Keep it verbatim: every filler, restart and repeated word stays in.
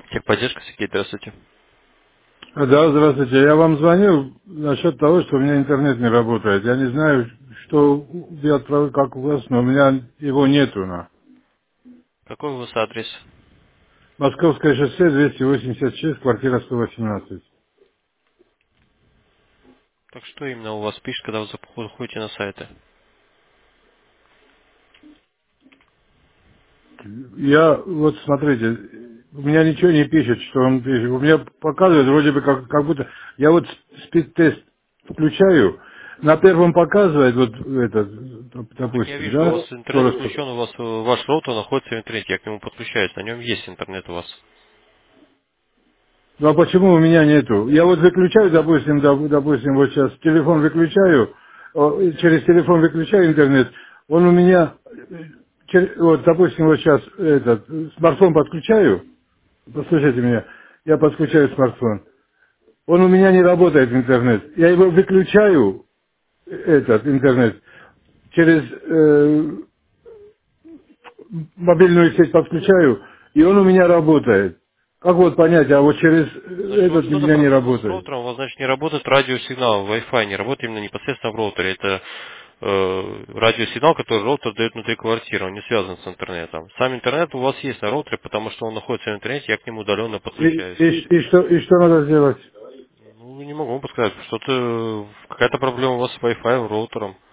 Техподдержка, Сергей, здравствуйте. А, Да, здравствуйте. Я вам звонил насчет того, что у меня интернет не работает. Я не знаю, что я отправил, как у вас, но у меня его нету. На. Какой у вас адрес? Московское шоссе двести восемьдесят шесть, квартира сто восемнадцать. Так что именно у вас пишет, когда вы заходите на сайты? Я, вот смотрите, у меня ничего не пишет, что он пишет. У меня показывает вроде бы как, как будто... Я вот спид-тест включаю, на первом показывает, вот этот, Так я допустим, вижу, у да, вас интернет скорость. включен, у вас э, ваш роутер находится в интернете, я к нему подключаюсь, на нем есть интернет у вас. Ну а почему у меня нету? Я вот выключаю, допустим, доп- допустим, вот сейчас телефон выключаю, о, и через телефон выключаю интернет, он у меня, э, чер- вот, допустим, вот сейчас этот, э, смартфон подключаю, послушайте меня, я подключаю смартфон, он у меня не работает интернет, я его выключаю, э, этот интернет, через э, мобильную сеть подключаю, и он у меня работает. Как вот понять, а вот через э, Значит, у вас этот у что-то меня не проблема с работает? роутером, у вас, значит, не работает радиосигнал, Wi-Fi не работает именно непосредственно в роутере. Это э, радиосигнал, который роутер дает внутри квартиры, он не связан с интернетом. Сам интернет у вас есть на роутере, потому что он находится в интернете, я к нему удаленно И, подключаюсь. и, и что, и что надо сделать? Ну, не могу вам подсказать, что-то, какая-то проблема у вас с Wi-Fi, роутером.